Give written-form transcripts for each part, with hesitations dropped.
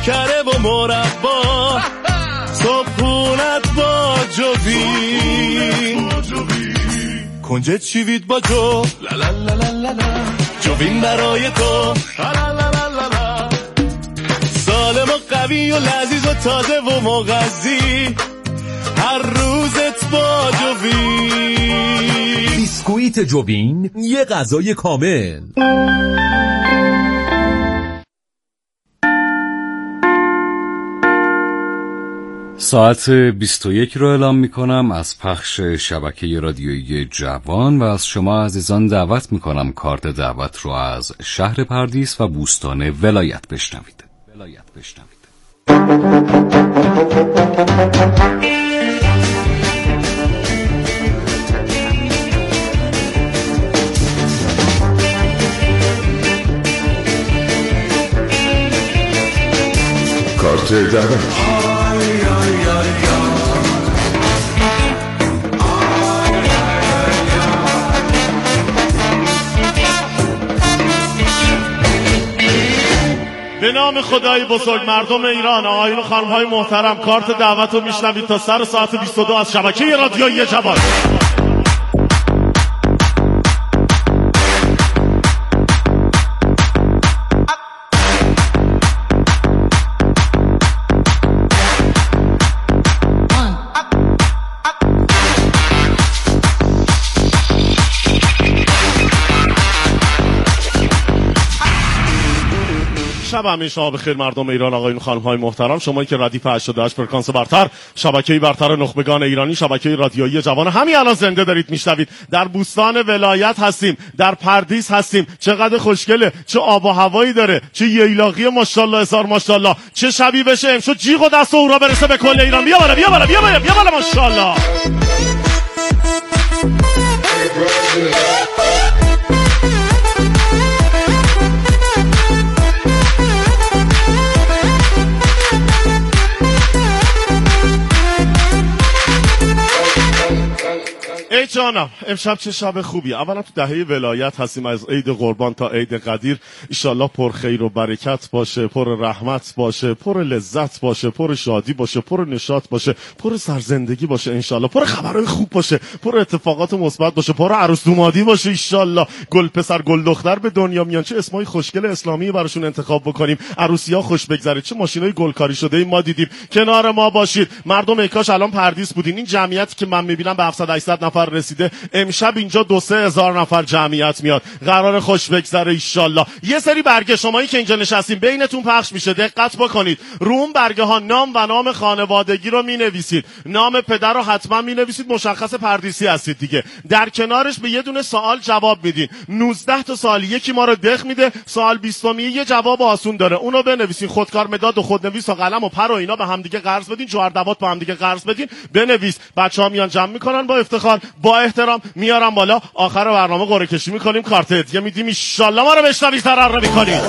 کره و مربا صبحونت با جوین کنجد چیوید با جو جوین برای تو سالم و قوی و لذیذ و تازه و مغذی هر روزت با جوین. بیسکویت جوین، یه غذای کامل. ساعت 21 رو اعلام میکنم از پخش شبکه رادیویی جوان و از شما عزیزان دعوت میکنم کارت دعوت رو از شهر پردیس و بوستان ولایت بشنوید. کارت دعوت. به نام خدای بزرگ، مردم ایران، آقایون و خانم‌های محترم، کارت دعوت رو میشنوید تا سر ساعت 22 از شبکه رادیویی جوان. شب همه شما بخیر مردم ایران، آقایون خانم‌های محترم، شمایی که ردیف 88 فرکانس برتر، شبکه‌ای برتر نخبگان ایرانی، شبکه رادیویی جوان همین الان زنده دارید میشنوید. در بوستان ولایت هستیم، در پردیس هستیم. چقدر خوشگله، چه آب و هوایی داره، چه ییلاقی ماشاءالله هزار ماشاءالله، چه شبی بشه امشب جیغ و دست و اورا برسه به کل ایران. بیا بالا بیا بالا بیا بالا بیا بالا ماشاءالله. ای جانم، امشب چه شب خوبی. اولا تو دهه ولایت هستیم، از عید قربان تا عید قدیر. ایشالله پر خیر و برکت باشه، پر رحمت باشه، پر لذت باشه، پر شادی باشه، پر نشاط باشه، پر سرزندگی باشه انشالله، پر خبرهای خوب باشه، پر اتفاقات مثبت باشه، پر عروس دومادی باشه ایشالله. گل پسر گل دختر به دنیا میان، چه اسمای خوشگل اسلامی براشون انتخاب بکنیم، عروسی‌ها خوش بگذره، چه ماشینای گلکاری شده ما دیدیم. کنار ما باشید مردم. ای کاش الان پردیس بودین. این جمعیتی که من میبینم به 700 800 نفر رسیده. امشب اینجا 2-3 هزار نفر جمعیت میاد. قرار خوش بگذره ایشالله. یه سری برگه شمایی که اینجا نشستین بینتون پخش میشه، دقت بکنید. روم برگه ها نام و نام خانوادگی رو مینویسید، نام پدر رو حتما مینویسید، مشخص پردیسی هستید دیگه. در کنارش به یه دونه سوال جواب میدین. 19 تا سوال یکی ما رو دق میده. سوال 20 یه جواب آسون داره، اونو بنویسین. خودکار مداد و خودنویس و قلم و پر و اینا به هم دیگه قرض بدین، جوهر دوات با هم دیگه قرض بدین، بنویس. بچه‌ها میان جمع میکنن، با افتخار با احترام میارم بالا. آخر برنامه قرعه کشی میکنیم، کارت هدیه میدیم. ان شاء الله ما رو بشنوید، ترقه میکنید.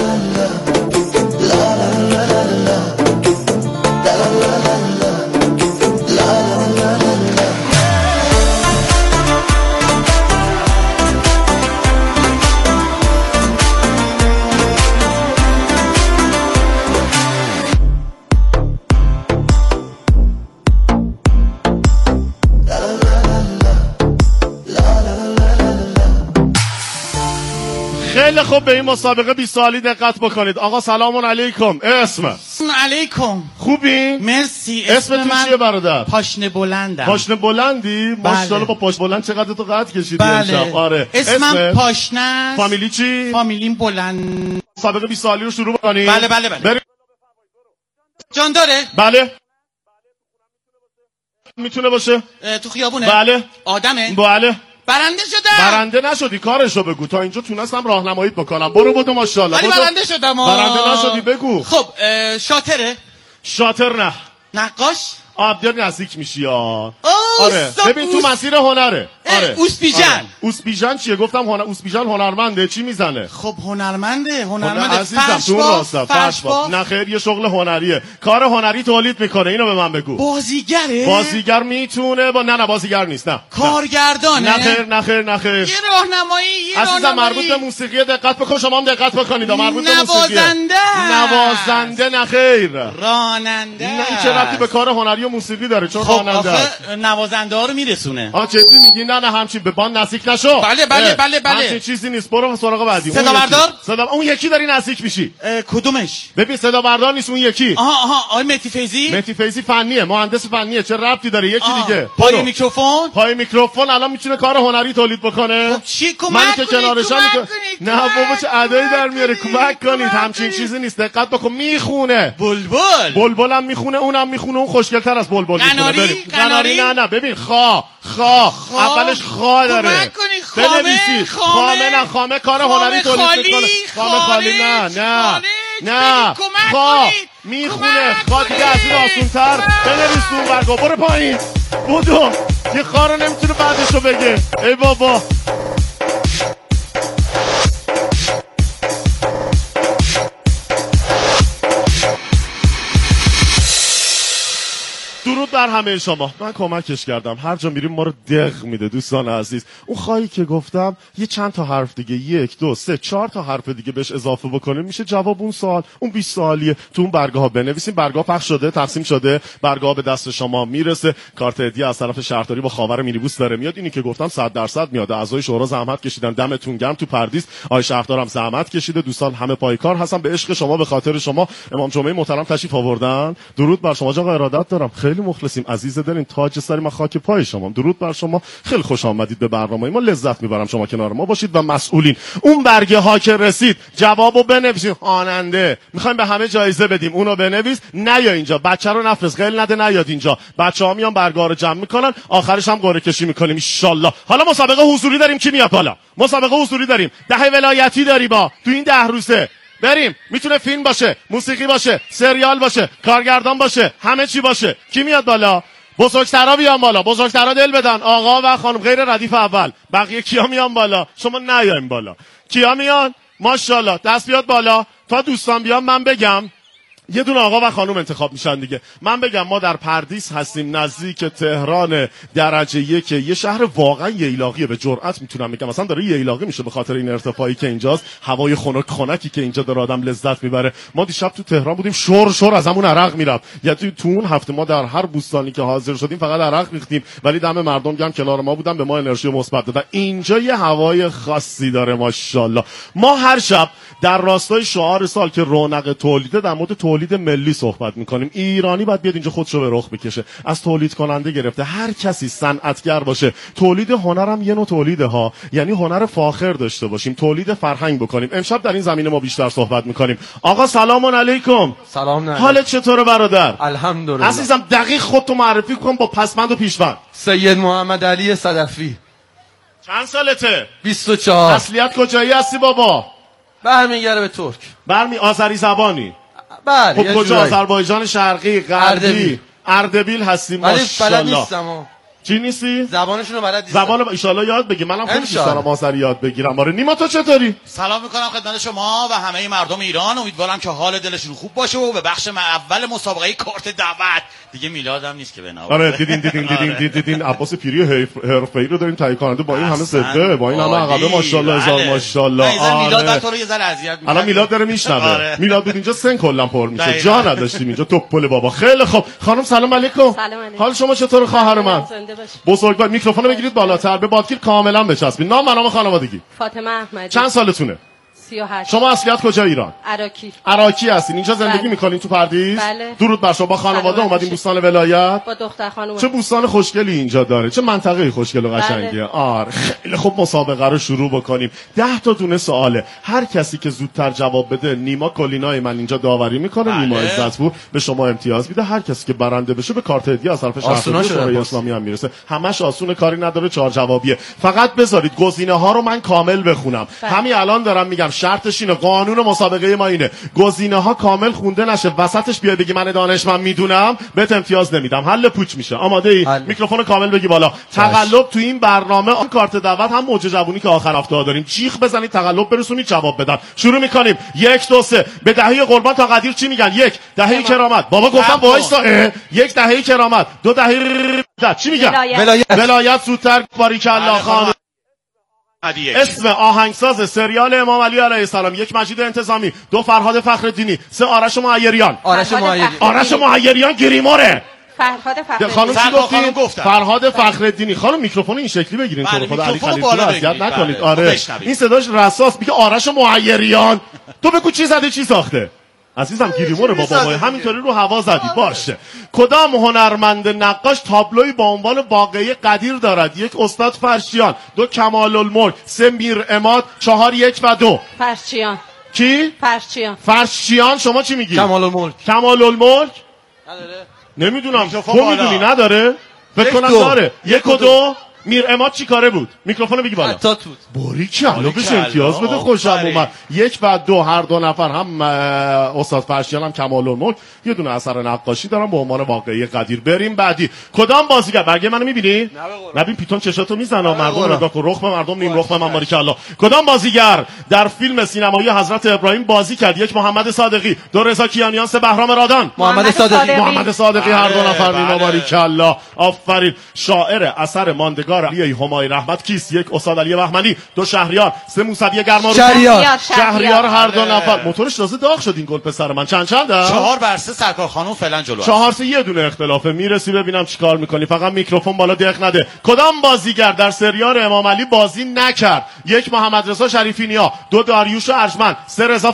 خیلی خوب، به این مسابقه 20 سالی دقت بکنید. آقا سلام علیکم. اسم علیکم. خوبی؟ مرسی. اسم تو چیه برادر؟ پاشنه بلندم. پاشنه بلندی؟ ماشاءالله با پاش بلند چقدر تو قد کشیدی امشب. آره. اسمم پاشنه است. فامیلی چی؟ فامیلیم بلند. مسابقه 20 سالی رو شروع بکنیم. بله بله بله. جان داره؟ بله. میتونه باشه؟ تو خیابونه؟ بله. آدمه؟ بله. برنده شدم. برنده نشدی، کارشو بگو. تا اینجا تونستم راهنماییت بکنم. برو ماشاءالله. ولی برنده شدم. برنده نشدی بگو. خب شاطره؟ شاطر نه. نقاش؟ آبیار نزدیک میشی آره ببین تو مسیر هنره. آره اوسپیژن. اوسپیژن چیه؟ گفتم اوسپیژن هنرمنده. چی میزنه؟ خب هنرمنده عزیزم تو راستا فرشباف. نه خیر یه شغل هنریه. کار هنری تولید میکنه. اینو به من بگو. بازیگره؟ بازیگر میتونه نه بازیگر نیست. نه کارگردانه؟ نه خیر یه راهنمایی عزیزم مربوط به موسیقی دقت بکن. شما هم دقت بکنید. مربوط به موسیقی. نوازنده نه خیر. راننده. نه این چه ربطی به کار هنری و موسیقی داره؟ چون راننده آخه نوازنده ها رو میرسونه. جدی میگی؟ نه همچین به بان نزدیک نشو. بله همچین چیزی نیست. برو سراغ بعدی. صدا بردار؟ اون یکی داری نزدیک میشی. کدومش؟ ببین صدا بردار نیست اون یکی. آها آقای مهدی فیضی فنیه، مهندس فنیه. چه ربطی داره؟ یکی دیگه. پای میکروفون الان میتونه کار هنری تولید بکنه. خب چی کمک من که کنید؟ کنارشم نه بابا چه ادایی در میاره. کمک کنید. همچین چیزی نیست. دقت بکن. میخونه. بلبلم میخونه. اونم میخونه. اون خوشگل‌تر از بلبل میخونه. قناری نه ببین اولش خا داره. بنویسی خامه کار هنری تولید میکنه. خامه خالی نه میخونه. دیگه از این آسونتر بنویس اون برگا. برو پایین بودو. یه خارو نمیتونه بعدشو بگه. ای بابا درود بر همه شما. من کمکش کردم. هر جا میریم ما رو دق میده. دوستان عزیز اون خواهی که گفتم یه چند تا حرف دیگه 1 2 3 4 تا حرف دیگه بهش اضافه بکنیم میشه جواب اون سوال. اون 20 سوالیه. تو اون برگه ها بنویسیم. برگه ها پخش شده تقسیم شده. برگه ها به دست شما میرسه. کارت هدیه از طرف شهرداری با خاور مینیبوس داره میاد. اینی که گفتم 100% میاد. اعضای شورا زحمت کشیدن. دمتون گرم. تو پردیس آقای شهردارم زحمت کشیده. دوستان همه پایکار هستن. به عشق شما به خاطر شما امام جمعه محترم تشریف آوردن. درود بر شما. آقا ارادت دارم. خیلی مخلصیم. عزیز دلین. تاج سری من خاک پای شما. درود بر شما. خیلی خوش آمدید به برنامه ما. لذت میبرم شما کنار ما باشید و مسئولین. اون برگه ها که رسید جوابو بنویسید. خواننده میخوایم به همه جایزه بدیم. اونو بنویس. نیا اینجا. بچه رو نفرست. قیل نده نیاد اینجا. بچه‌ها میان برگا رو جمع میکنن. آخرش هم قرعه کشی میکنیم ان شاء الله. حالا مسابقه حضوری داریم. کی میاد بالا؟ مسابقه حضوری داریم. دهه ولایتی داری با تو این 10 روزه. بریم. میتونه فیلم باشه، موسیقی باشه، سریال باشه، کارگردان باشه، همه چی باشه. کی میاد بالا؟ بزرگترا بیان بالا. بزرگترا دل بدن. آقا و خانم غیر ردیف اول. بقیه کیا میان بالا؟ شما نیاین بالا. کیا میان؟ ماشاءالله. دست بیاد بالا. تا دوستان بیان من بگم یه دونه آقا و خانم انتخاب میشن دیگه. من بگم ما در پردیس هستیم نزدیک تهران درجه 1. یه شهر واقعا ییلاقیه. به جرئت میتونم بگم مثلا داره ییلاقی میشه به خاطر این ارتفاعی که اینجاست. هوای خنکی که اینجا داره آدم لذت میبره. ما دیشب تو تهران بودیم. شور از همون عرق میرفت. یعنی تو اون هفته ما در هر بوستانی که حاضر شدیم فقط عرق ریختیم. ولی دم مردم گرم کنار ما بودن به ما انرژی مثبت دادن. اینجا یه هوای خاصی داره ماشاءالله. ما هر شب در راستای شعار سال که رونق تولیده در مورد تولید ملی صحبت میکنیم. ایرانی باید بیاد اینجا خودشو به رخ بکشه. از تولید کننده گرفته هر کسی صنعتگر باشه. تولید هنرم یه نوع تولیده ها. یعنی هنر فاخر داشته باشیم. تولید فرهنگ بکنیم. امشب در این زمینه ما بیشتر صحبت میکنیم. آقا سلام علیکم. سلام علیکم. حالت چطوره برادر؟ الحمدلله. عزیزم دقیق خودتو معرفی کن با پسوند و پیشوند. سید محمد علی صدفی. چند سالته؟ 24. اصلیت کجایی هستی بابا؟ برمیگره به ترک. آذری زبانی؟ بله. خب کجا؟ آذربایجان شرقی، غربی، اردبیل هستی ماشاءالله. ولی بلد نیستم. چی نیستی؟ زبانشونو بلد نیستم. زبان ان شاءالله یاد بگی. منم خیلی دوست دارم آذری یاد بگیرم. آره نیما تو چطوری؟ سلام میکنم خدمت شما و همه مردم ایران. امیدوارم که حال دلشون خوب باشه و به بخش اول مسابقه کارت دعوت دیگه میلادم نیست که بنا. آره دیدین عباس پیری حرفه‌ای رو داریم تهیه کننده با این همه سده با این همه عقبه ماشاءالله هزار ماشاءالله. میلاد تو رو یه ذره اذیت می‌کنه. الان میلاد داره میشنوه. میلاد بود اینجا سن کلا پر میشه. جا نداشتیم اینجا توپل بابا. خیلی خوب خانم سلام علیکم. حال شما چطور خواهر من؟ بزرگوار میکروفون بگیرید بالاتر به بادگیر کاملا بچسبید. نام و خانوادگی؟ فاطمه احمدی. چند سالتونه؟ 38. شما اصلیت کجا ایران؟ عراکی هستین. اینجا زندگی میکنین تو پردیس؟ بله. درود بر شما. با خانواده اومدین بوستان ولایت؟ با دختر خانومم. چه بوستان خوشگلی اینجا داره. چه منطقه خوشگل و قشنگیه. آره خیلی خوب مسابقه رو شروع بکنیم. 10 تا دونه سواله. هر کسی که زودتر جواب بده نیما کلینای من اینجا داوری میکنه. نیما عزتپور به شما امتیاز میده. هر کسی که برنده بشه به کارت هدیه از طرف شهرداری اسلامی هم میرسه. همش آسون کاری نداره. 4 جوابیه. فقط بذارید گزینه ها رو من کامل بخونم. همین الان دارم میگم شرطش اینه، قانون مسابقه ما اینه، گزینه ها کامل خونده نشه وسطش بیای بگی من دانشمند میدونم بهت امتیاز نمیدم، حل پوچ میشه. آماده ای؟ میکروفون کامل بگی بالا. تقلب تو این برنامه آن کارت دعوت هم موج جوونی که آخر هفته داریم، جیغ بزنید تقلب برسونید جواب بدن. شروع میکنیم. 1 2 3. به دهه قربان تا قدیر چی میگن؟ 1 دهه کرامت. بابا گفتم وایسا. 1 دهه کرامت. 2 دهه چی میگن؟ ولایت زودتر. باریکالله خان. اسم آهنگساز سریال امام علی علیه السلام. 1 مجید انتظامی. 2 فرهاد فخرالدینی. 3 آرش معیریان. آرش معیریان گریموره. خانم چی گفتین؟ فرهاد فخرالدینی. خانم میکروفون این شکلی بگیرین تو خدا علی خلیل اذیت نکنید. آره این صداش رساس میگه آرش معیریان. تو بگو چی زده چی ساخته؟ عزیزم گریموره بابا همینطوری رو هوا زدی. باشه. کدام هنرمند نقاش تابلوی با عنوان واقعه قدیر دارد؟ 1 استاد فرشیان. 2 کمال الملک. 3 میر عماد. 4 1 و 2 فرشیان. کی؟ فرشیان. شما چی میگی؟ کمال الملک. نداره. نمیدونم. تو میدونی نداره؟ فکر کنم داره. 1 و 2 میر عماد چی کاره بود؟ میکروفونو بگی بالا. حتی توت. باریکالله بهش امتیاز بده. خوشم اومد. 1 و 2 هر دو نفر هم استاد فرشیان هم کمال الملک یه دونه اثر نقاشی دارن به عنوان واقعه قدیر. بریم بعدی. کدام بازیگر برگه منو میبینی؟ نبین پیتون چشاتو میزنه مردم نگاه کن. رخ به مردم نیم رخ به من. باریکالله. کدام بازیگر در فیلم سینمایی حضرت ابراهیم بازی کرد؟ 1 محمد صادقی. 2 رضا کیانیان. 3 بهرام رادان. محمد صادقی هر دو نفر مینا. باریکالله. آفرین. شاعر اثر ماندگار علی همای رحمت کیست؟ 1 استاد علی بهمنی. 2 شهریار. 3 موسوی گرمارو. شهریار هر دو نفر. موتورش تازه داغ شد این گل پسر من. چنده؟ 4 بر 3 سرکار خانم فعلا جلو. 4 3 یه دونه اختلافه. میرسی ببینم چیکار میکنی. فقط میکروفون بالا دق نده. کدام بازیگر در سریال امام علی بازی نکرد؟ 1 محمد رضا شریفی نیا. 2 داریوش ارجمند. 3 رضا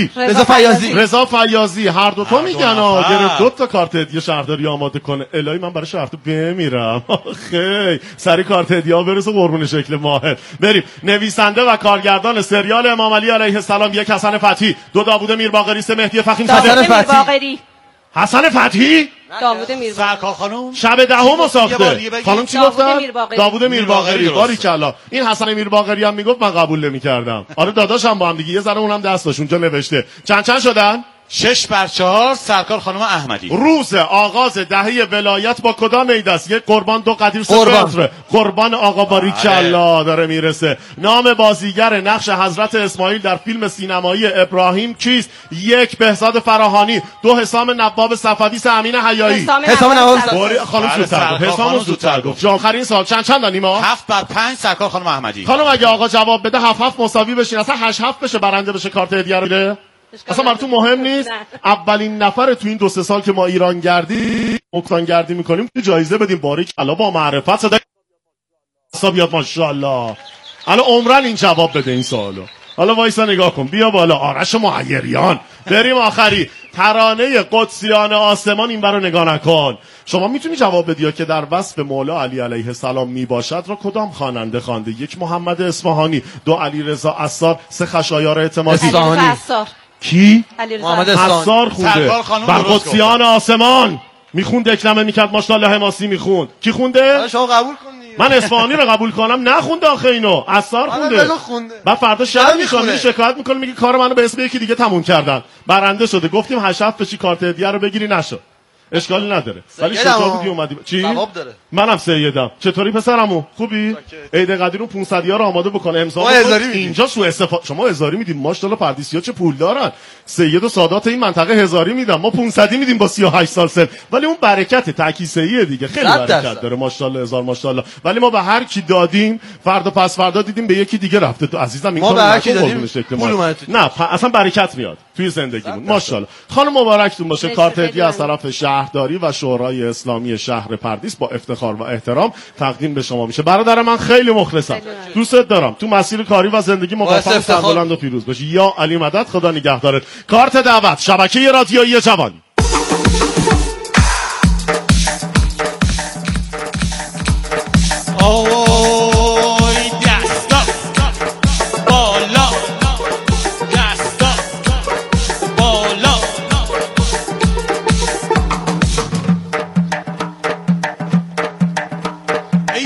فیاضی. هر دو تا میگن گرفت 2 تا کارت هدیه شهرداری آماده کنه. الهی من برای شهرداری بمیرم. خیلی سری کارت هدیه برسه قربون شکل ماهر. بریم. نویسنده و کارگردان سریال امام علی علیه السلام. 1 حسن فتحی. 2 داوود میرباقری. 3 مهدی فخیم زاده. حسن فتحی؟ داوود میرباقری. سرکار خانم شب دهم ساخته. خانم چی گفتن؟ داوود میرباقری. باریکالله. این حسن میرباقری هم میگفت من قبول نمی‌کردم. آره داداشم با هم دیگه یه ذره اونم دستش اونجا نوشته. چند شدن؟ 6 بر 4 سرکار خانم احمدی. روز آغاز دهه ولایت با کدام عید است؟ 1 قربان. 2 قدیر. 3 فطر. قربان آقا. باریکالله داره میرسه. نام بازیگر نقش حضرت اسماعیل در فیلم سینمایی ابراهیم کیست؟ 1 بهزاد فراهانی. 2 حسام نواب صفوی. 3 امین حیایی. حسام نواب صفوی. خانم حسام زودتر گفت. آخرین سال چند نیما؟ 7 بر 5 سرکار خانم احمدی. خانم اگه آقا جواب بده 7 مساوی بشین. اصلا 8 بشه برنده بشه کارت هدیه رو بده. اصلا براتون مهم نیست. اولین نفر تو این 2-3 سال که ما ایران گردی میکنیم که جایزه بدیم. باریکالله با معرفت صدا بیاد ماشاءالله. الان عمرن این جواب بده این سوالو. حالا وایسا نگاه کن. بیا بالا. آرش معیریان. بریم آخری. ترانه قدسیان آسمان. این برو نگاه نکن. شما میتونی جواب بدی که در وصف مولا علی علیه السلام میباشد را کدام خواننده خوانده؟ 1 محمد اصفهانی. 2 علی رضا عصار. 3 خشایار اعتمادی. کی؟ محمد عصار خونده. بر قدسیان آسمان میخوند. دکلمه میکرد ماشاءالله. حماسی میخوند. کی خونده؟ شما قبول کنید. من اصفهانی رو قبول کنم. نخونده آخه اینو. عصار خونده. بعد فردا شب میشه شکایت میکنه میگه کار منو به اسم یکی دیگه تموم کردن. برنده شده. گفتیم 8 بشی کارت هدیه رو بگیری نشد. اشکالی نداره. ولی شجاع بودی اومدی. چی؟ ثواب داره. منم سیدم. چطوری پسرمو؟ خوبی؟ عید قدیرون 500 رو آماده بکن. امضا اینجا سو استفاده. شما هزاری میدین. ماشاءالله پردیسی‌ها چه پول دارن. سید و سادات این منطقه هزاری میدن. ما 500 میدیم با 38 سال سن. ولی اون برکت تعکیسیه دیگه. خیلی برکت داره. ماشاءالله هزار ماشاءالله. ولی ما به هر کی دادیم فردا پس فردا دیدیم به یکی دیگه رفته. تو عزیزم این کارو ما به هر کی دادیم نه اصلا برکت میاد توی زندگیمون. ماشاءالله. خانم مبارکتون باشه. کارت هدیه از طرف شهرداری و شورای اسلامی شهر پردیس با افتخار و احترام تقدیم به شما میشه. برادر من خیلی مخلصم. دوستت دارم. تو مسیر کاری و زندگی موفق سربلند و پیروز باشی. یا علی مدد. خدا نگهدارت. کارت دعوت شبکه رادیویی جوان.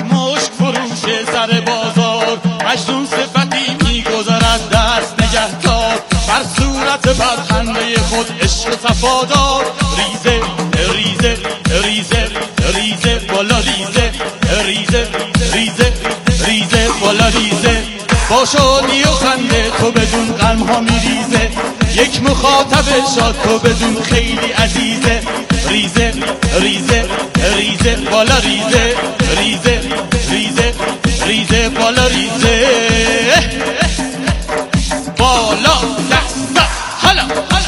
مجنون صفتی میگذرد دست نگه بر خنده خود عشق صفادار. ریزه ریزه ریزه ریزه بالا ریزه ریزه ریزه ریزه بالا ریزه. با شادی و خنده تو بدون غم ها میریزه. یک مخاطب شاد تو بدون خیلی عزیزه. ریزه ریزه ریزه بالا ریزه ریزه ریزه ریزه بالا ریزه بالا دست حالا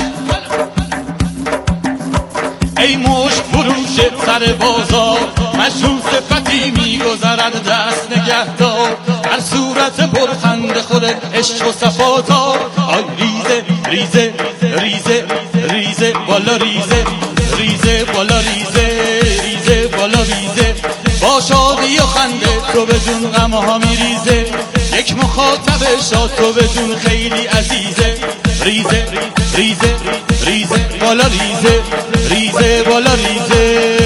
ای مشت فروش سر بازار مشروع صفتی میگذرد دست نگهدار. در صورت پرخنده خودت عشق و صفادار. آی ریزه ریزه ریزه ریزه بالا ریزه ریزه بالا ریزه ریزه بالا ریزه. با شادی و خنده تو بدون غم ها میریزه. یک مخاطب شاد تو بدون خیلی عزیزه. ریزه ریزه ریزه بالا ریزه ریزه بالا ریزه.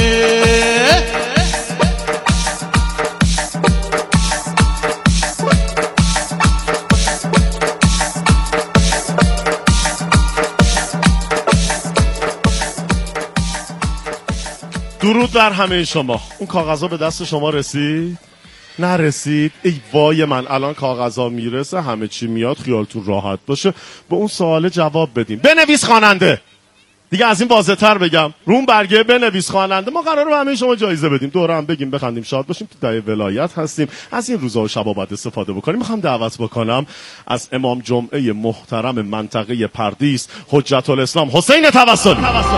درود بر همه شما. اون کاغذها به دست شما رسید؟ نرسید؟ ای وای من، الان کاغذها میرسه، همه چی میاد، خیالتون راحت باشه. به اون سوال جواب بدیم. بنویس خواننده. دیگه از این واضح‌تر بگم، رون برگه بنویس خواننده. ما قراره به همه شما جایزه بدیم، دوره هم بگیم، بخندیم، شاد باشیم. تو دهه ولایت هستیم، از این روزا و شبا باید استفاده بکنیم. میخوام دعوت بکنم از امام جمعه محترم منطقه پردیس حجت الاسلام حسین توسلی.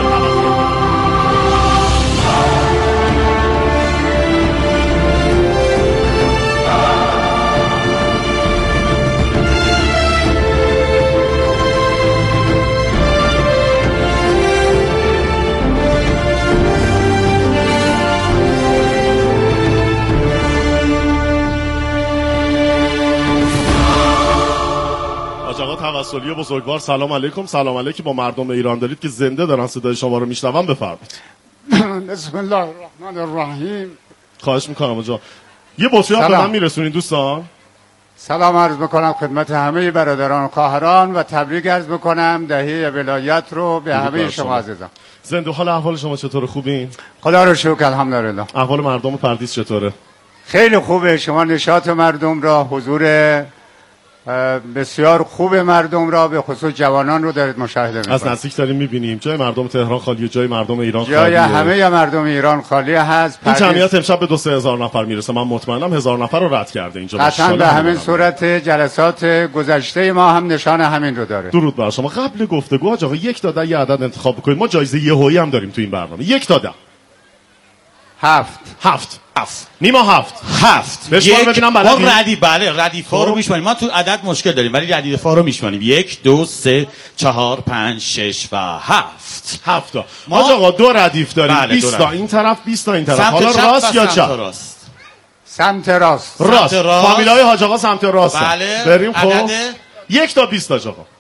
توسلی بزرگوار، سلام علیکم. سلام علیکم با مردم ایران دارید که زنده دارن صدای شما رو میشنون. بفرمایید. بسم الله الرحمن الرحیم. خواهش میکنم آقا. یه بطری آب به من میرسونین دوستان؟ سلام عرض میکنم خدمت همه برادران و خواهران و تبریک عرض میکنم دهه ولایت رو به همه شما عزیزان. زنده حال احوال شما چطوره؟ خوبین؟ خدا رو شکر الحمدلله. احوال مردم پردیس چطوره؟ خیلی خوبه. شما نشاط مردم را، حضور بسیار خوب مردم را به خصوص جوانان رو دارید مشاهده می‌کنید. از نزدیک داریم می‌بینیم جای مردم تهران خالیه، جای مردم ایران خالیه. جای همه مردم ایران خالی هست. این جمعیت امشب به 2-3 هزار نفر میرسه. من مطمئنم 1000 نفر رو رد کرده اینجا. قطعاً به همین صورت جلسات گذشته ما هم نشان همین رو داره. درود بر شما. قبل گفتگو حاج آقا یک تا 10 یه عدد انتخاب بکنید. ما جایزه یهویی هم داریم تو این برنامه. 1 تا 10. 7. نیما 7. بشمار ببینم ما ردیفا رو میشماریم. ما تو عدد مشکل داریم ولی ردیفا رو میشماریم. 1 2 3 4 5 6 و 7. 7 تا. حاج آقا 2 ردیف داریم. 20 تا این طرف 20 تا این طرف. حالا راست یا چپ؟ سمت راست. فامیلای حاج آقا سمت راست. بله. بریم خب. 1 تا 20 حاج آقا.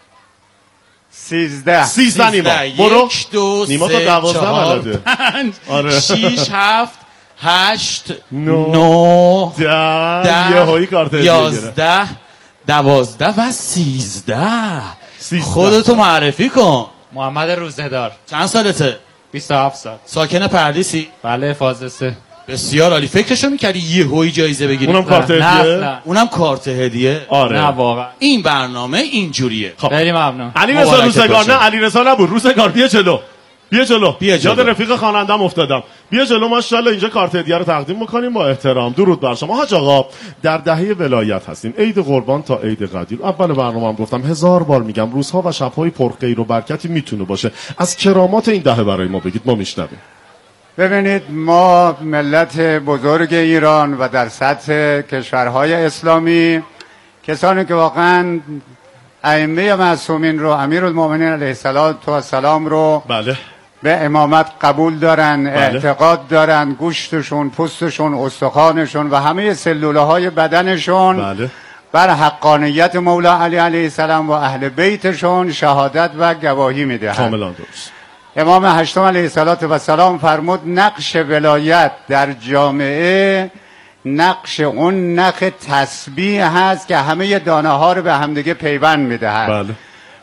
13 نیما. برو. 1 2 نیما تا 12 بلده. 5 6 7 8 9 10 یهویی کارت 11 12 و 13. خودتو معرفی کن. محمد روزه‌دار. چند سالته؟ 27 سال. ساکن پردیسی؟ بله فاز 3. بسیار عالی. فکرشو می‌کردی یهویی جایزه بگیری؟ اونم کارت هدیه؟ نه. اونم کارت هدیه؟ آره. نه واقعا. این برنامه اینجوریه. خیلی ممنون. علیرضا روزگار. نه علیرضا نبود. روزگار بیا جلو. یاد رفیق خواننده‌ام افتادم. بیا جلو. ماشاءالله اینجا کارت هدیه رو تقدیم می‌کنیم با احترام. درود بر شما. حاج آقا در دهه ولایت هستیم. عید قربان تا عید قدیر. اول برنامه‌ام گفتم 1000 بار میگم روزها و شب‌های پرخیر و برکتی میتونه باشه. از کرامات این دهه برای ما بگید، ما میشنویم. ببینید ما ملت بزرگ ایران و در سطح کشورهای اسلامی کسانی که واقعا ائمه معصومین رو، امیرالمومنین علیه السلام رو بله به امامت قبول دارن، بله. اعتقاد دارن، گوشتشون، پوستشون، استخوانشون و همه سلوله های بدنشون بله بر حقانیت مولا علی علیه السلام و اهل بیتشون شهادت و گواهی میدهند. کاملا درست. امام هشتم علیه السلام فرمود نقش ولایت در جامعه نقش اون نخ تسبیح هست که همه دانه ها رو به همدیگه پیوند میدهد. بله.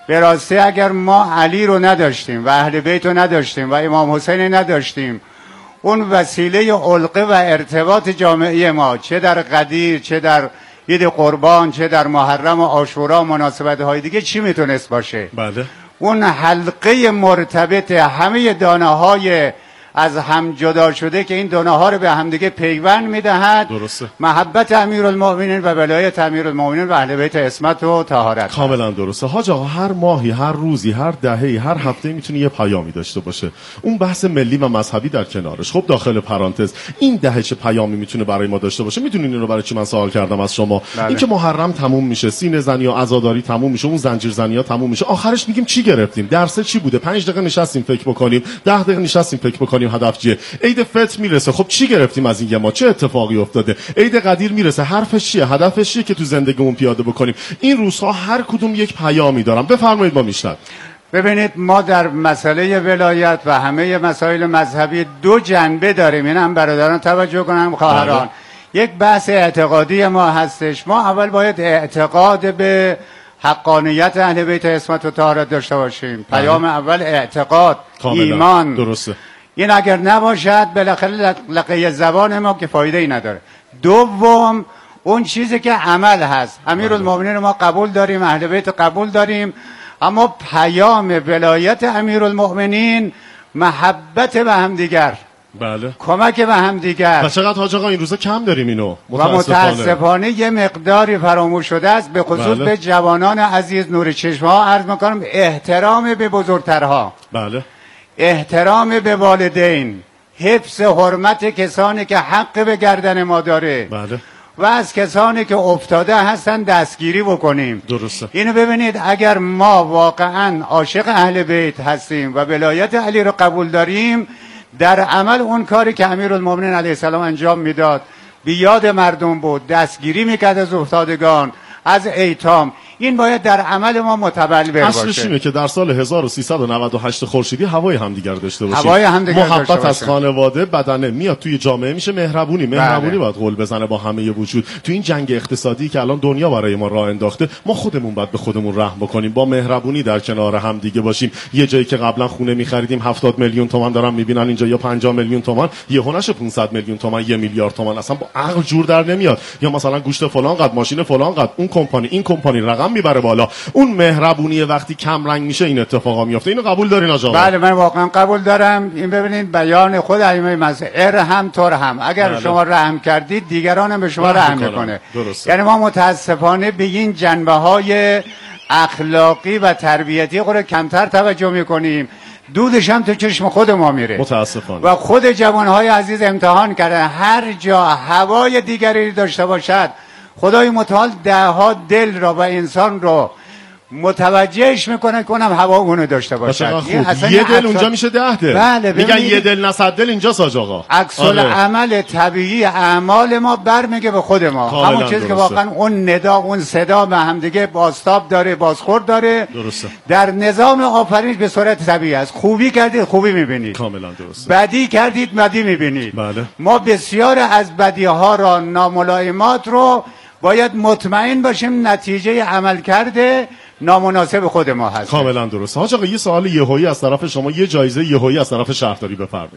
به راستی اگر ما علی رو نداشتیم و اهل بیت رو نداشتیم و امام حسین نداشتیم، اون وسیله علقه و ارتباط جامعه ما چه در قدیر، چه در عید قربان، چه در محرم و عاشورا، مناسبت های دیگه چی میتونست باشه؟ بله. اون حلقه مرتبط همه دانه های از هم جدا شده که این دانه ها رو به همدیگه پیوند میدهد. درسته. محبت امیرالمومنین و ولایت امیرالمومنین و اهل بیت عصمت و طهارت. کاملا درسته. حاج آقا هر ماهی، هر روزی، هر دهه‌ای، هر هفته میتونه یه پیامی داشته باشه. اون بحث ملی و مذهبی در کنارش. خب داخل پرانتز این دهه چه پیامی میتونه برای ما داشته باشه؟ میدونین اینو برای چی من سوال کردم از شما؟ بله. اینکه محرم تموم میشه، سینه زنی و عزاداری تموم میشه، اون زنجیر زنی ها تموم میشه، آخرش میگیم چی گرفتیم؟ درس چی بوده؟ 5 دقیقه نشستیم فکر بکنیم، 10 دقیقه نشستیم فکر بکنیم هدف چیه؟ عید فطر میرسه، خب چی گرفتیم از این یه ما؟ چه اتفاقی افتاده؟ عید قدیر میرسه، حرفش چیه؟ هدفش چیه که تو زندگیمون پیاده بکنیم؟ این روزها هر کدوم یک پیامی دارن. بفرمایید ما میشنویم. ببینید ما در مسئله ولایت و همه مسائل مذهبی دو جنبه داریم. این هم برادران توجه کنم، خواهران. یک بحث اعتقادی ما هستش. ما اول باید اعتقاد به حقانیت اهل بیت عصمت و طهارت داشته باشیم. پیام اول اعتقاد، ایمان. درسته. این اگر نباشد بالاخره لقیه زبان ما که فایده ای نداره. دوم اون چیزی که عمل هست. امیرالمومنین ما قبول داریم، اهل بیت قبول داریم، اما پیام ولایت امیرالمومنین محبت به همدیگر، بله، کمک به همدیگر. و چقدر حاج آقا این روزا کم داریم اینو و متاسفانه یه مقداری فراموش شده است، به خصوص به جوانان عزیز نور چشم ها عرض میکنم احترام به بزرگترها، بله، احترام به والدین، حفظ حرمت کسانی که حق به گردن ما داره، بله، و از کسانی که افتاده هستن دستگیری بکنیم. درسته. اینو ببینید اگر ما واقعا عاشق اهل بیت هستیم و ولایت علی رو قبول داریم، در عمل اون کاری که امیرالمومنین علیه السلام انجام میداد، بیاد مردم بود، دستگیری میکرد از افتادگان، از ایتام، این باید در عمل ما متبلور باشه. اصلش اینه که در سال 1398 خورشیدی هوای همدیگر داشته باشیم. هوای همدیگر محبت داشته از خانواده، بدنه میاد توی جامعه میشه مهربونی. مهربونی باید قول بزنه با همه وجود. تو این جنگ اقتصادی که الان دنیا برای ما راه انداخته، ما خودمون باید به خودمون رحم بکنیم، با مهربونی در کنار هم دیگه باشیم. یه جایی که قبلا خونه می‌خریدیم 70 میلیون تومان دارن میبینن اینجا یا 50 میلیون تومان، یهو نشه 500 میلیون تومان، 1 میلیارد تومان، اصلا با عقل جور در نمیاد. یا مثلا گوشت فلان قد، ماشین فلان قد، اون کمپانی این کمپانی رقم میبره بالا. اون مهربونی وقتی کم رنگ میشه این اتفاقا میفته. اینو قبول دارین آقا؟ بله من واقعا قبول دارم. این ببینید بیان خود ائمه مذهب، ارحم ترحم، اگر بله. شما رحم کردید دیگران هم به شما رحم میکنه. یعنی ما متاسفانه به این جنبه های اخلاقی و تربیتی خود کمتر توجه میکنیم. دودش هم تو چشم خود ما میره متاسفانه. و خود جوانهای عزیز امتحان کردن هر جا هوای دیگری داشته باشد، خدای متعال دهها دل را و انسان را متوجهش میکنه کنم هوا اونو داشته باشد. یه دل اونجا میشه 10 دل. بله میگن یه دل نه 100 دل اینجا ساج آقا. عکس العمل طبیعی اعمال ما برمیگه به خود ما. همون چیزی که واقعا اون ندا، اون صدا به هم دیگه بازتاب داره، بازخورد داره. درسته. در نظام آفرینش به صورت طبیعی است. خوبی کردید خوبی میبینید، کاملا درسته. بدی کردید بدی میبینید. بله. ما بسیار از بدی ها را، ناملایمات رو باید مطمئن باشیم نتیجه عمل کرده نامناسب خود ما هست. کاملا درسته. حاج آقا یه سوال یهویی از طرف شما، یه جایزه یهویی از طرف شهرداری بفرمایید.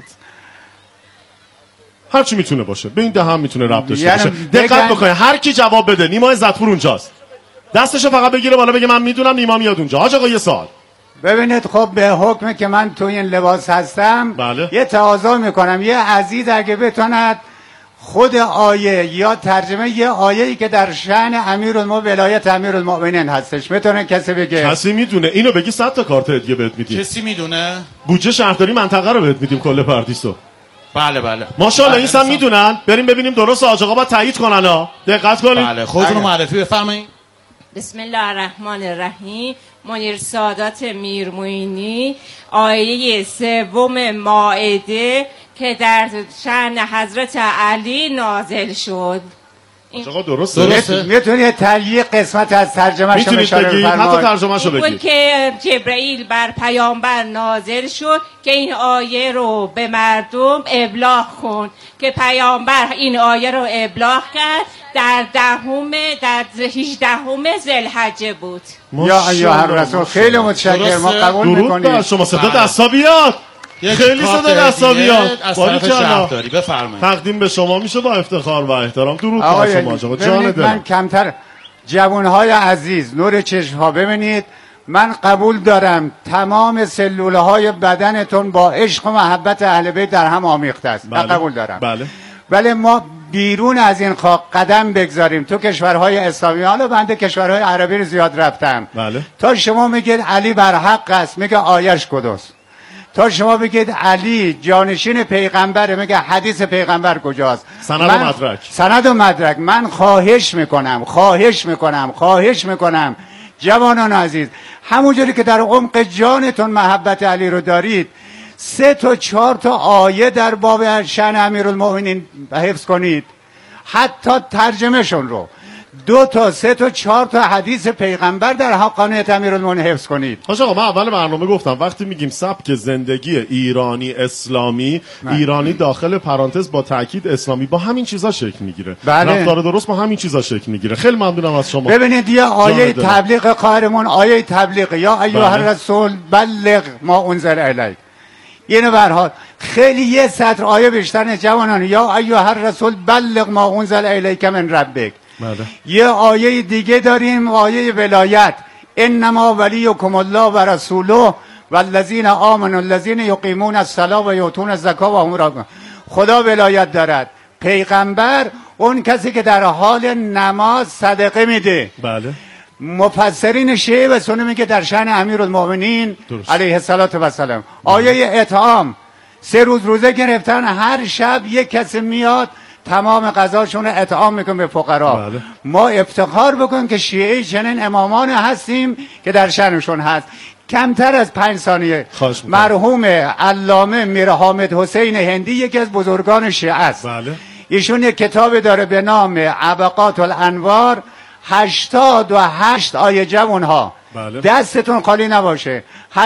هر چی میتونه باشه، به این ده هم میتونه ربط داشته باشه. دقت بکنید هر کی جواب بده. نیما زدپور اونجاست، دستشو فقط بگیره بالا بگه من میدونم، نیما میاد اونجا. حاج آقا یه سوال. ببینید خب به حکم که من تو این لباس هستم، بله. یه تقاضا میکنم یه عزیز اگه بتوند خود آیه یا ترجمه یه آیه‌ای که در شأن ولایت امیرالمومنین هستش میتونه کسی بگه؟ کسی میدونه؟ اینو بگی 100 تا کارت هدیه بهت میدیم. کسی میدونه؟ بودجه شهرداری منطقه رو بهت میدیم کل پردیسو. بله بله. ماشاءالله این سم میدونن. بریم ببینیم درست آج آقا باید تایید کنن ها. دقت کنید. بله خودتون معرفی بفرمایید. بسم الله الرحمن الرحیم. منیر سادات میرموینی، آیه 3 مائده که در شأن حضرت علی نازل شد. آقا درسته. میتونید یه قسمت از ترجمه‌شو میتونید اشاره بگید، حتی بفرمایید؟ ترجمه‌شو بود بگید. که جبرئیل بر پیامبر نازل شد که این آیه رو به مردم ابلاغ کن، که پیامبر این آیه رو ابلاغ کرد در 18 ذوالحجه بود. یا ایها الرسول، خیلی متشکرم، ما قبول درود میکنیم. بر شما. صدا دستا بیاد، خیلی صدا دستا بیاد. از طرف شهرداری بفرمایید. تقدیم به شما میشه با افتخار و احترام. درود بر آقای شما آقا، جان ببینید، دلم. من کمتر جوانهای عزیز، نور چشمها ببینید، من قبول دارم تمام سلوله های بدنتون با عشق و محبت اهل بیت در هم آمیخته است. من قبول دارم. بله. ولی ما بیرون از این خاک قدم بگذاریم تو کشورهای اسلامی. حالا بنده کشورهای عربی رو زیاد رفتم. بله. تا شما میگید علی بر حق است، میگه آیش کدوس. تا شما بگید علی جانشین پیغمبره، میگه حدیث پیغمبر کجاست؟ سند و مدرک. سند و مدرک. من خواهش میکنم جوانان عزیز، همونجوری که در عمق جانتون محبت علی رو دارید، 3 تا 4 تا آیه در باب شأن امیرالمؤمنین حفظ کنید، حتی ترجمه شون رو. 2 تا 3 تا 4 تا حدیث پیغمبر در حقانیت امیرالمؤمنین حفظ کنید. آقا من اول برنامه گفتم وقتی میگیم سبک زندگی ایرانی اسلامی، ایرانی داخل پرانتز با تاکید اسلامی، با همین چیزا شکل میگیره. بله. رفتار درست با همین چیزا شکل میگیره. خیلی ممنونم از شما. ببینید یه آیه تبلیغ قهرمان، آیه تبلیغ یا ایها الرسول بلغ ما انزل الیک. اینو به هر حال خیلی یه سطر آیه بیشتر نه جوانان. یا ایها الرسول بلغ ما انزل الیک من ربک. بله. یه آیه دیگه داریم، آیه ولایت، انما ولیکم الله و رسوله والذین آمنوا الذین یقیمون الصلاة و یؤتون الزکاة و هم راکعون. خدا ولایت دارد، پیغمبر اون کسی که در حال نماز صدقه میده. بله. مفسرین شیعه و سنی میگه در شأن امیرالمؤمنین علیه السلام. آیه اطعام، 3 روز روزه گرفتن، هر شب یک کسی میاد تمام غذاشون رو اطعام میکنه به فقرا. بله. ما افتخار بکنیم که شیعه چنین امامان هستیم که در شأنشون هست. کمتر از 5 ثانیه. مرحوم علامه میر حامد حسین هندی یکی از بزرگان شیعه است. بله. ایشون یک کتاب داره به نام ابقات الانوار، 88 آیه جوانها. بله. دستتون خالی نباشه،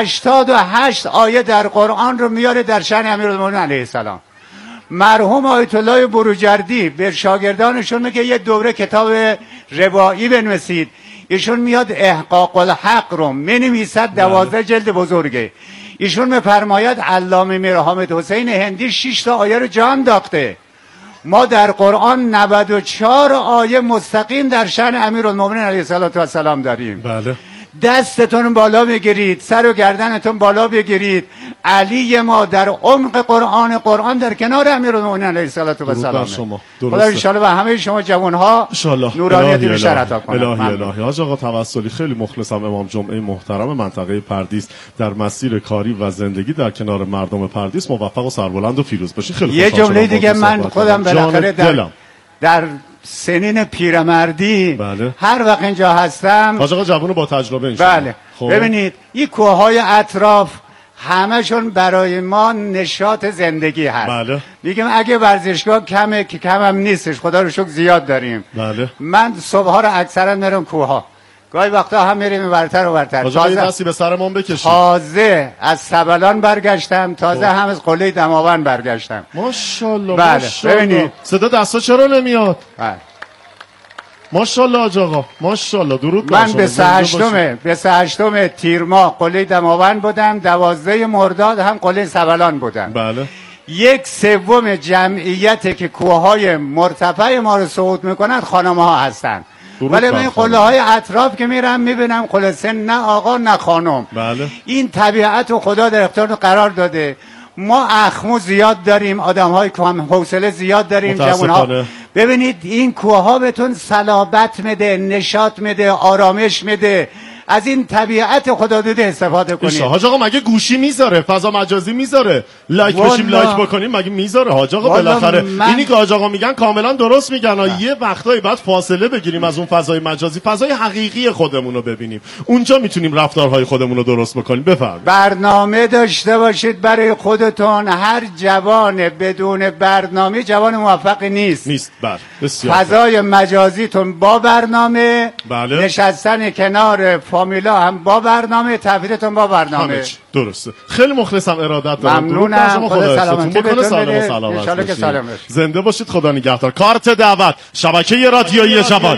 88 آیه در قرآن رو میاره در شأن امیرالمؤمنین علیه السلام. مرحوم آیت الله بروجردی به شاگردانشون میگه یه دوره کتاب روایی بنویسید. ایشون میاد احقاق الحق رو مینویسد، 12 جلد بزرگه. ایشون میفرماید علامه میر حامد حسین هندی 6 تا آیه رو جا انداخته. ما در قرآن 94 آیه مستقیم در شأن امیرالمؤمنین علیه السلام داریم. بله. دستتون بالا بگیرید، سر و گردنتون بالا بگیرید. علی ما در عمق قرآن در کنار امیرالمؤمنین علیه السلام. خدا ان شاء الله و همه شما جوانها نورانیت بیشتر عطا کنه. الهی. حاج آقا توسلی، خیلی مخلصم. امام جمعه محترم منطقه پردیس در مسیر کاری و زندگی در کنار مردم پردیس موفق و سربلند و پیروز باشید. خیلی یه جمله دیگه من خودم بالاخره در سنین پیرمردی، بله. هر وقت اینجا هستم، حاج آقا جوون با تجربه انشاءالله. بله. ببینید این کوههای اطراف همشون برای ما نشاط زندگی هست. بله. میگم اگه ورزشگاه کمه که کم هم نیستش، خدا رو شکر زیاد داریم. بله. من صبحها رو اکثرا میرم کوها، گاهی وقتا هم میریم ورتر و ورتر. تازه دستی به سرمون بکشید. تازه از سبلان برگشتم، تازه هم از قله دماوند برگشتم. ماشاءالله. بله. ماشاءالله. ببینید صدا دستا چرا نمیاد؟ بله. ماشاءالله حاج آقا، ماشاءالله. درود من به 38 تیر ماه قله دماوند بودم، 12 مرداد هم قله سبلان بودم. بله. 1/3 جمعیت که کوههای مرتفع ما رو صعود میکنند خانم‌ها هستند. ولی من قله های اطراف که میرم میبینم خلاصه نه آقا نه خانم. بله. این طبیعت رو خدا در اختیار قرار داده. ما اخمو زیاد داریم، آدم های کم حوصله زیاد داریم، جوان‌ها. ببینید این کوه ها بهتون صلابت میده، نشاط میده، آرامش میده. از این طبیعت خدادوده استفاده کنید. حاج آقا مگه گوشی میذاره، فضا مجازی میذاره، لایک بشیم لایک بکنیم مگه میذاره؟ حاج آقا بالاخره اینی که حاج آقا میگن کاملا درست میگن. یه وقتایی بعد فاصله بگیریم از اون فضای مجازی، فضای حقیقی خودمون رو ببینیم، اونجا میتونیم رفتارهای خودمون رو درست بکنیم. بفرمایید. برنامه داشته باشید برای خودتون. هر جوان بدون برنامه جوان موفق نیست. بله بسیار. فضای مجازیتون با برنامه، بله. نشستن کنار فامیلا هم با برنامه، تفریحتون با برنامه. درسته. خیلی مخلصم، ارادت دارم. ممنونم. خدا سلامتی بهتون بده. ان شاءالله که سلام باشید. زنده باشید. خدا نگهدار. کارت دعوت، شبکه رادیویی جوان.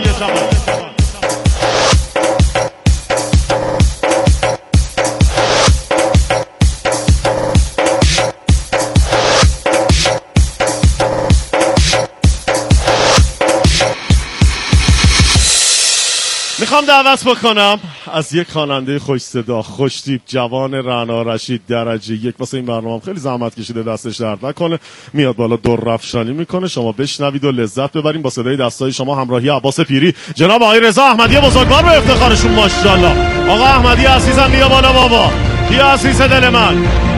میخوام دعوت بکنم از یک خواننده خوش صدا، خوش تیپ، جوان رعنا رشید درجه یک. واسه این برنامه خیلی زحمت کشیده، دستش درد نکنه. میاد بالا دور افشانی میکنه، شما بشنوید و لذت ببریم. با صدای دستای شما همراهی عباس پیری، جناب آقای رضا احمدی بزرگوار به افتخارشون. ماشاءالله. آقا احمدی عزیزم بیا بالا بابا، بیا عزیز دل من.